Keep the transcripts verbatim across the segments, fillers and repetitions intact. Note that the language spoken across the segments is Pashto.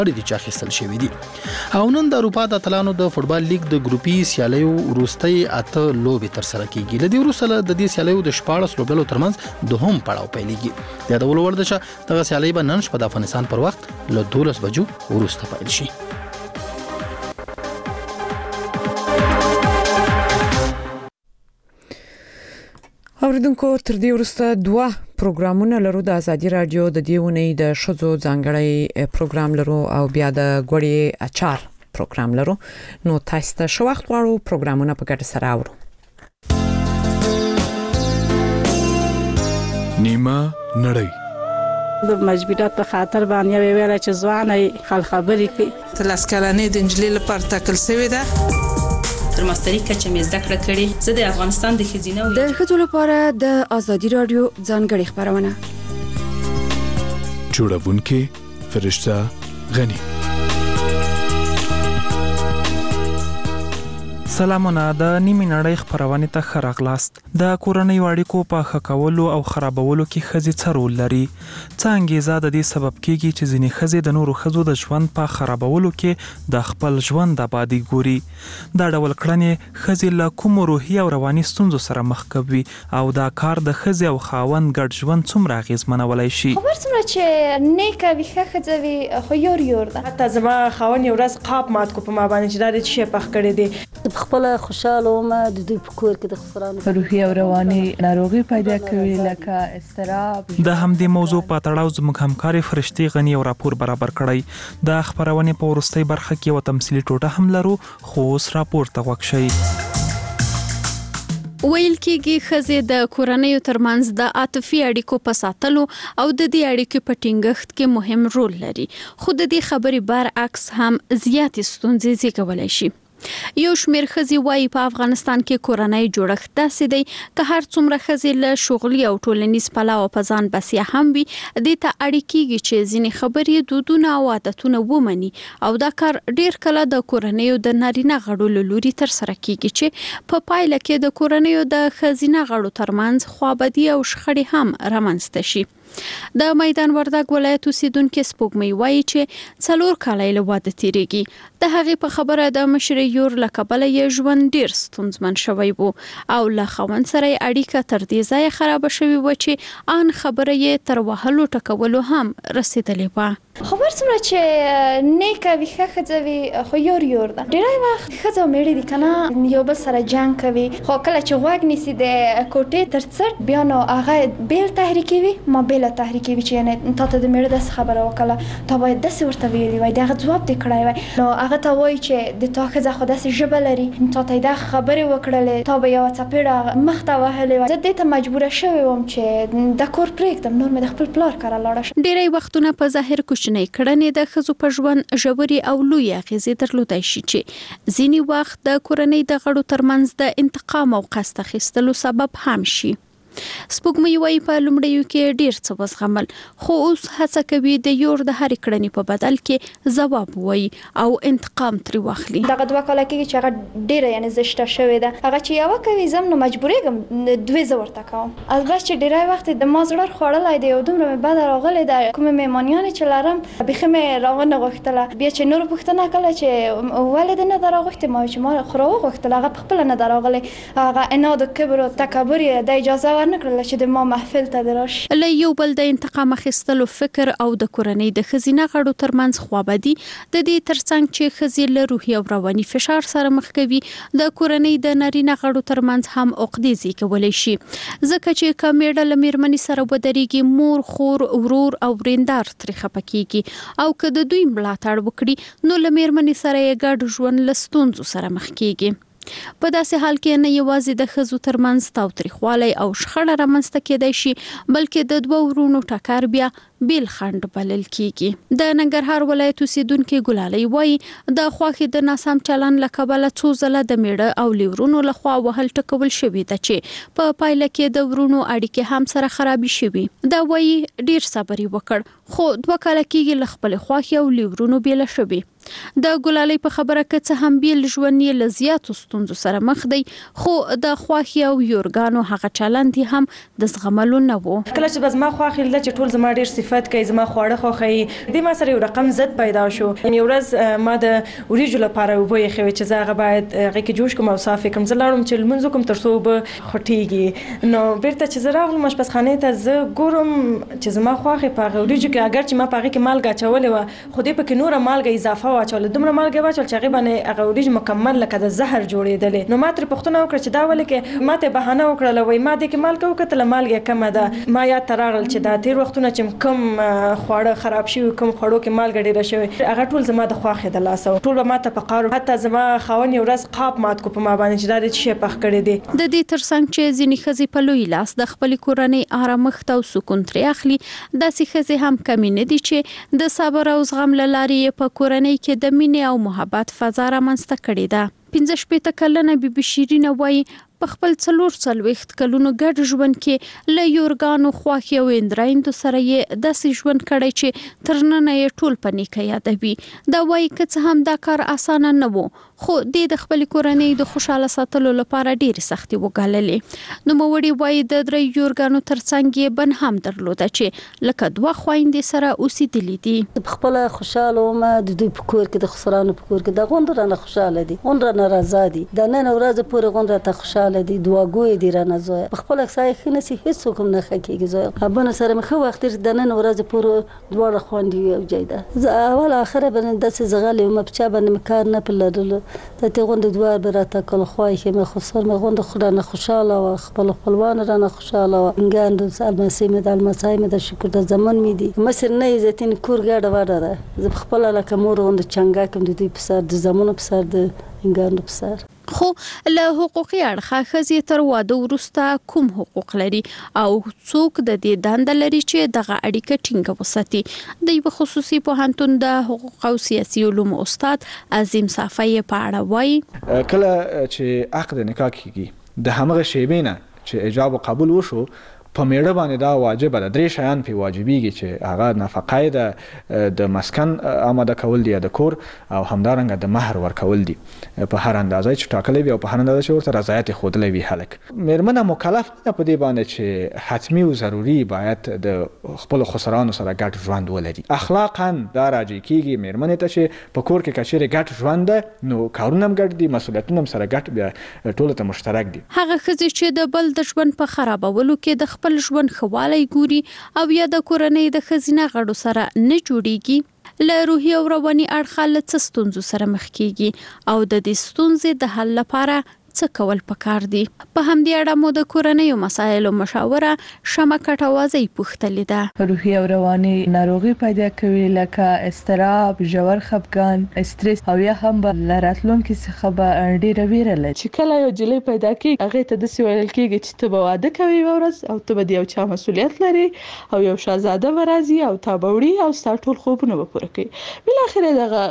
دي چې اخیستل شوي دي. او نن د اروپا د اتلانو د فوټبال لیګ د ګروپي سیالیو وروستۍ اته لوبې ترسره کیږي. له دې وروسته د دې سیالیو د شپاړس لوبډلو ترمنځ دوهم پړاو پیلېږي. د یادولو وړ ده چې دغه سیالۍ به نن شپه د افغانستان پر وخت له دولس بجو وروسته پیل شي. اوریدونکو تر دې وروسته دوه پروګرامونه لرو. د ازادي رادیو د دیونې د شذو ځانګړی پروګرام لرو او بیا د غوړی اچار پروګرام لرو. نو تاسو ته شو وخت غواړو پروګرامونه په ګډه سره اورو. نیمه نړۍ د مجبورات په خاطر باندې ویل چې ځواني خل خبرې کوي. تلاسکلانې د انجلۍ لپاره تکل شوی ده. تر ماستری کچه مې زده کړه کړې. زه د افغانستان د خزینه د ښځو لپاره د ازادي رادیو ځانګړي خبرونه جوړونکې فرشته غنی. سلامونه. د نیمه نړۍ خبرونه ته خراغلاست. د کورنۍ اړیکو په ښه کولو او خرابولو کې ښځې څه رول لري؟ څه انګیزه د دې سبب کیږي چې ځینې ښځې د نورو ښځو د ژوند په خرابولو کې د خپل ژوند آبادی ګوري؟ دا ډول کړنې ښځې له کوم روحي او رواني ستونزو سره مخ کوي او دا کار د ښځې او خاوند ګډ ژوند څومره اغیزمنولای شي؟ خبر څومره چې نیکه وي ښه ښځه وي خو یور یور ده. حتی زما خاوند یو ورځ قاب مات کو په ما باندې چې دا د شي پخ کړی دی. خپل خوشاله ومه د دوی په کور کې د خسرانو روحي او رواني ناروغي پیدا کوي لکه استراب. د همدې موضوع په تړاو زموږ همکاري فرشتي غنی او راپور برابر کړی. د خبرونه په ورستۍ برخه کې یو تمثيلي ټوټه هم لرو خو اوس راپور ته وښیي. ویل کېږي ښځې د کورنۍ ترمنځ د عاطفي اړیکو په ساتلو او د دې اړیکو په ټینګښت کې مهم رول لري. خو د دې خبرې برعکس هم زیاتې ستونزې زیږولای شي. یو شمېر ښځې وایي په افغانستان کې کورنۍ جوړښت داسې دی که هر څومره ښځې له شغلي او ټولنیز پلوه په ځان بسیا هم وي دې ته اړ کېږي چې ځینې خبرې دودونه او عادتونه ومني او دا کار ډېر کله د کورنیو د نارینه غړو له لوري ترسره کېږي چې په پایله کې د کورنیو د ښځینه غړو ترمنځ خوابدي او شخړې هم رامنځته شي. د میدان وردګ ولایت اوسیدونکو سپوږمۍ وایي چې څلور کاله له واده تیریږي. د هغې په خبره د مشرې یور له کبله یې ژوند ډیر ستونزمن شوی وو او له خاوند سره اړیکه تر دې ځایه خراب شوی و چې ان خبره یې تر وهلو ټکولو هم رسیدلې و. خبر څومره چې نیکه وي ښه ښځه وي خو یور یور ده. ډېری وخت ښځه او میړه دي که نه یو بل سره جنګ کوي خو کله چې غوږ نیسي د کوټې تر څټ بیا نو هغه بیل تحریکوي ما بیل تحریکوي چې یعنې تا ته د میړه داسې خبره وکړه تا باید داسې ورته ویلي وای د هغه ځواب دې کړی وای نو هغه ته وایي چې د تا ښځه خو داسې ژبه لري تا ته یې دا خبرې وکړلې تا به یوه څپېړه مخ ته وهلې وای. زه دې ته مجبوره شوې وم چې دا کور پرېږدم نور مې د خپل پلار کره لاړه شم. ډېری وختونه په ظاهر کوچنۍ کړنې د ښځو په ژوند ژورې او لویې اغېزې درلودای شي چې ځینې وخت د کورنۍ د غړو ترمنځ د انتقام او قصد اخیستلو سبب هم شي. سپوږمۍ وایي په لومړیو کې ډیر څه وزغمل خو اوس هڅه کوي د یور د هرې کړنې په بدل کې ځواب وایي او انتقام ترې واخلي. دغه دوه کاله کېږي چې هغه ډیره یعنې زشته شوې ده. هغه چې یوه کوي زه نو مجبورېږم دوې زه ورته کوم. البته چې ډیری وخت د ما زړه خوړلی دی او دومره مې بده راغلې ده کومې مېمانیانې چې لرم بیخي مې راونه غوښتله. بیا چې نورو پوښتنه کړله چې ولې دې نه ده راغوښتې ما چې ما خو راوغوښتله هغه پخپله نه ده راغلې. هغه عناد و کبر و تکبر یې د اجازه ورنکړله چې د ما محفل ته دې راشي. له یو بل د انتقام اخیستلو فکر او د کورنۍ د ښځینه غړو ترمنځ خوابدي د دې ترڅنګ چې ښځې له روحي او رواني فشار سره مخ کوي د کورنۍ د نارینه غړو ترمنځ هم عقدې زیږولی شي ځکه چې که میړه له میرمنې سره ودرېږي مور خور ورور او وریندار ترې خفه کېږي او که د دوی ملاتړ وکړي نو له میرمنې سره یې ګډ ژوند له ستونزو سره مخ کېږي. په داسې حال کې نه یوازې د ښځو ترمنځ تاوتریخوالی او شخړه رامنځته کېدای شي بلکې د دوه ورونو ټکر بیا بیل خنډ بلل کېږي. د ننګرهار ولایت اوسیدونکې ګلالۍ وایي د خوښې د ناسم چلند له کبله څو ځله د میړه او لیورونو لخوا وهل ټکول شوي ده چې په پایله کې د ورونو اړیکې هم سره خرابې شوي. دا وایي ډیر صبر یې وکړ خو دوه کاله کېږي له خپلې خوښې او لیورونو بیله شوي. د ګلالۍ په خبره کې څه هم بیل ژوند یې له زیاتو ستونزو سره مخ دی خو د خواخي او یورګانو هغه چلند هم د زغملو نه وو. کله چې بس ما خواخي له چې ټول زما ډیر صفات کوي زما خواړه خوخي د ما سره یو رقم زد پیدا شو. یو ورځ ما د وریجو لپاره وبوي خوي چې زه هغه باید هغه کې جوش کوم او صافي کوم زلاړم چې لمنځ کوم تر څو به خټيږي. نو بیرته چې زه راغلم مشپسخانه ته زه ګورم چې زما خواخي په وریجو کې اگر چې ما په هغه کې مالګه چولې و خو دې په کې نور مالګه اضافه واچول دومره مالګه واچول چې هغه باندې هغه وریجو مکمل لکه د زهر جوړېدل. نو ما تر پښتنه وکړه چې دا ولې کې ماته بهانه وکړه وای ما دې کې مالګه وکړه مالګه کمه ده. ما یا ترغل چې دا تیر وختونه چې کم خواړه خراب شي کم خواړو کې مالګه ډیره شوی هغه ټول زما د خواخې د لاس او ټول ما ته په قارو حتی زما خاون یو ورځ قاب مات کو په ما باندې چې دا د شي پخ کړی دی. د دې ترڅنګ چې ځینې ښځې په لوی لاس د خپل کورنۍ آرامښت او سکون ترې اخلي داسې ښځې هم کمی نه دي چې د صبر او زغم له لارې په کورنۍ کې د مینې او محبت فضا رامنځته کړې ده. پنځه شپېته کلنه بیبي شیرینه وایي په خپل څلور څلوېښت کلونو ګډ ژوند کې له یورګانو خواخي او اندرایندو سره یې داسې ژوند کړی چې تر ننه یې ټول په نیکه یادوي. دا وایي که څه هم دا کار اسانه نه و خو دې د خپل کورنۍ د خوشاله ساتلو لپاره ډېرې سختۍ وګاللې. نوموړې وایي د درې یورګانو ترڅنګ یې بن هم درلوده چې لکه دوه خویندې سره اوسېدلې دي. په خپل خوشاله وم د دوی په کور کې د خسرانو په کور کې د غونډه رانه خوشاله دي غونډه نه راځي دي د نن ورځ پورې غونډه ته خوشاله دي دواګوي دي رانه زوی په خپل ځای کې نسی هیڅ کوم نه خکېږي زوی ابونه سره مخه وخت د نن ورځ پورې دوه خوندې یو جیده اول اخره باندې د زغالي او مبچا باندې مکار نه پلرل ته ته غونډه دوه براته کول خوای کې مخ خسر مخ غونډه خدانه خوشاله او خپل خپلوان رانه خوشاله او انګاند المسی مد المسای مد شکر د زمان می دي مصر نه عزتین کور ګاډه وړه ده ز خپل لکه مور غونډه چنګا کوم د دې په سر د زمونو په سر د انګاند په سر. خو له حقوقي اړخه ښځې تر واده وروسته کوم حقوق لري او څوک د دې دنده لري چې دغه اړیکه ټینګه وساتي. د یو خصوصي پوهنتون د حقوق او سیاسي علومو استاد عظیم صافی په اړه وایي کله چې عقد نکاح کیږي د همغه شیبې نه چې ایجاب او قبول وشو په میړه باندې دا واجب ده درې شیان په واجبېږي چې هغه نفقه ده د مسکن آماده کول دي د کور او همدارنګه د مہر ورکول دي په هر اندازه چې ټاکلې وي او په هر اندازه چې ورته رضایت خودلې وي هلک مېرمنه مکلف ده په دې باندې چې حتمی او ضروری باید د خپل خسرانو سره ګډ ژوند ولري. اخلاقا دا راځي کیږي مېرمنه ته چې په کور کې کچېره ګډ ژوند نو کارونه هم ګډ دي مسؤلیتونه هم سره ګډ بیا ټول ته مشترک دي. هغه ښځې چې د بل د ژوند په خرابولو کې د خپل ژوند خوالی ګوري او یا د کورنۍ د ښځینه غړو سره نه جوړیږي له روحي او رواني اړخه له څه ستونزو سره مخ کیږي او د دې ستونزې د حل لپاره څه کول پکار دي. په همدې اړه مو د کورنۍ مسایلو مشاوره شمه کټوازی پوښتلې ده. روحي او رواني ناروغي پیدا کوي لکه اضطراب ژور خپګان استرس او یا هم به راتلونکي څخه به ډیره ویره لري. چې کله یو جلې پیدا کیږي هغه ته د سوال کېږي چې ته به واده کوي ورځ او ته به د یو چا مسؤلیت لري او یو شاهزاده ورازي او تا بوړي او ستا ټول خوبونه به پوره کوي. بل اخر دغه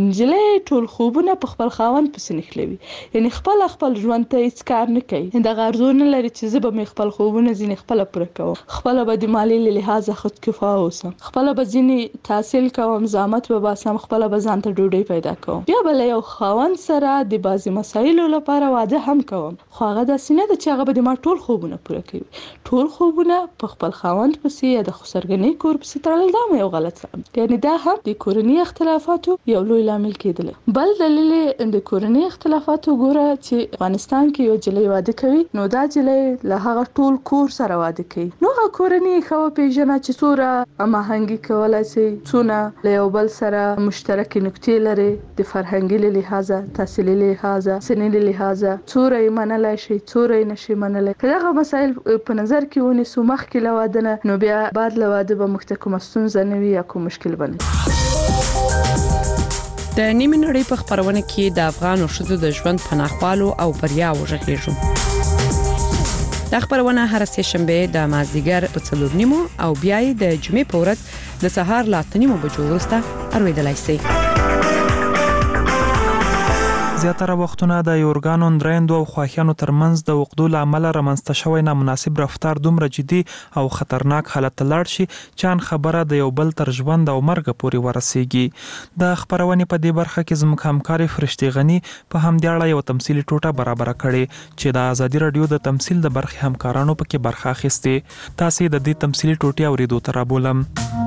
جلې ټول خوبونه په خپل خاوند پسې نخلوي یعنی خپل خپل ژوند ته هیڅ کار نه کوي دا غرضونه لري چې زه به مې خپل خوبونه ځینې خپل پوره کوم خپل به د مالی له لحاظه خودکفا اوسم خپل به ځینې تحصیل کوم زحمت به باسم خپل به ځان ته ډوډۍ پیدا کوم بیا بل یو خاوند سره د بازي مسایلو لپاره واده هم کوم خو هغه د سینې د چاغه به د ما ټول خوبونه پوره کوي ټول خوبونه په خپل خاوند پسې یا د خسرګنۍ کور پسې تړل دا مې یو غلط څه یعنی دا هم د کورنۍ اختلافاتو یو لوی لامل کېدل. بل دلیل د کورنۍ اختلافاتو ګوره چې افغانستان کې یو جلې واده کوي نو دا جلې له هغه ټول کور سره واده کوي نو هغه کورنۍ خو پیژنه چې څوره ماهنګي کولای شي څونه له یو بل سره مشترک نقطې لري د فرهنګي له لحاظه تحصیلي له لحاظه سنې له لحاظه څوره یې منلای شي څوره یې نشي منلای کله مسایل په نظر کې ونیسو مخکې له واده نه نو بیا بعد له واده به مختکم ستونزه نه وي یا کوم مشکل بنه. د نیمه نړۍ په خبرونه کې د افغان ښځو د ژوند پناهوالو او بریا وژغېږو. د خبرونه هر سه شنبه د مازدیګر په څلور نیمو او بیا د جمعې په ورځ د سهار لا تنیمو بجو وروسته ارویدلای شي. زیاتره وختونه د یورګانو درېندو او خواهیانو ترمنځ د وقدو له امله رامنځته شوی نامناسب رفتار دومره جدي او خطرناک حالت ته لاړ شي چې ان خبره د یو بل تر ژوند او مرګ پورې ورسیږي. د خبرونې په دې برخه کې زموږ همکارې فرشتي غني په همدې اړه یو تمثیلي ټوټه برابره کړې چې د ازادي راډیو د تمثیل د برخې همکارانو پکې برخه اخیستې. تاسې د دې تمثیلي ټوټې اورېدو ته رابولم.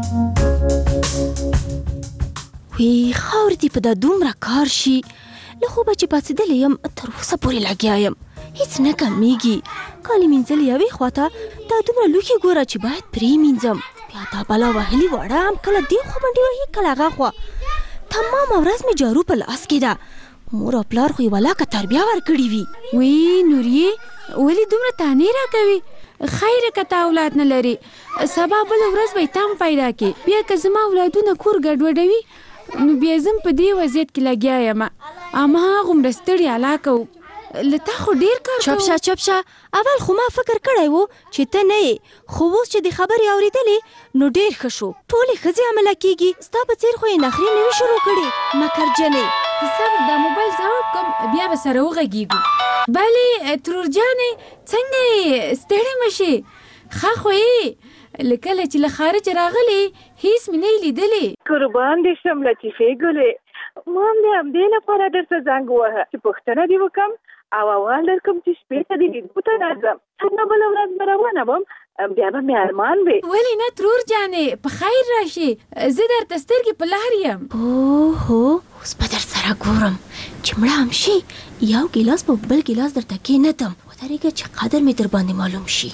وی خاور دی په دا دومره کار شي له خوبه چې پاڅېدلی یم تر اوسه پورې لګیا یم هیڅ نه کمیږي. کالي مینځل یوې خواته دا دومره لوښي ګوره چې باید پرې مینځم بیا دا بلا وهلي واړه هم کله دې خوا منډې وهي کله هغه خوا. تمامه ورځ مې جارو په لاس کې ده. مور او پلار خو یې ولاکه تربیه ورکړې وي. وی نوریې ولې دومره تانې راکوي؟ خیر که تا اولاد نه لري سبا بله ورځ به یې تم پیدا کړي. بیا که زما اولادونه کور ګډوډوي نو بیا زم په دې وضعیت کې لګیا یم. هماغومره ستړي علاقه و له تا خو ډېر کار چپ شه چپ شه. اول خو ما فکر کړی و چې ته نه یې خو اوس چې د خبرې اورېدلې نو ډېر ښه شو. ټولې ښځې عمله کېږي ستا په څېر خو یې نخرې نه وي شروع کړې مکرجنې. صبر دا موبایل ځواب کوم بیا به سره وغږېږو. بلې ترور جانې څنګه یې ستړې مه شې ښه خو یې لکه چې له خارج راغلی هیڅ مې نه لیدلې. قربان دې شم لطیفې ګلې ما هم دې همدې لپاره درته زنګ ووهه چې پوښتنه دې وکړم او اول درکړم چې شپې ته دې لیدو ته راځم. څنګه بله ورځ به روانه وم بیا به مې ارمان وي. ولې نه ترور جانې په خیر راشې زه درته سترګې په لار یم. اوهو اوس به در سره ګورم چې مړه هم شي یو ګیلاس په بل ګیلاس درته کېنږدم ودرېږه چې قدر مې در باندې معلوم شي.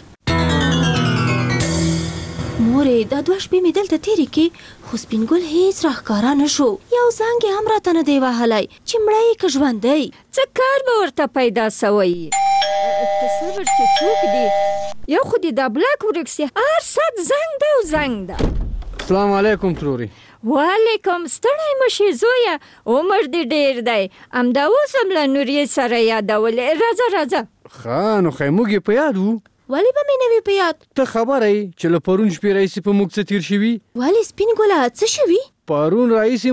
مورې دا دوه شپې مې دلته تېرې کې خو سپین ګل هېڅ راښکاره نه شو. یو زنګ یې هم راته نه دی وهلی چې مړه یې که ژوندی. څه کار به ورته پیدا سوی ته صبر چې څوک دی یو خو دې دا بلاک ورک سي هر ساعت زنګ ده او زنګ ده. السلام علیکم تروري. وعلیکم ستړی مشې زویه عمر دې ډېر دی همدا اوس هم له نوریې سره یادولې. راځه راځه. ښه نو خی موږ یې په یاد وو. ولې به مې نه وي په یاد؟ ته خبره یې چې له پرون شپې راهیسې په موږ څه تېر شوي. ولې سپین ګله څه شوي؟ پرون راهیسې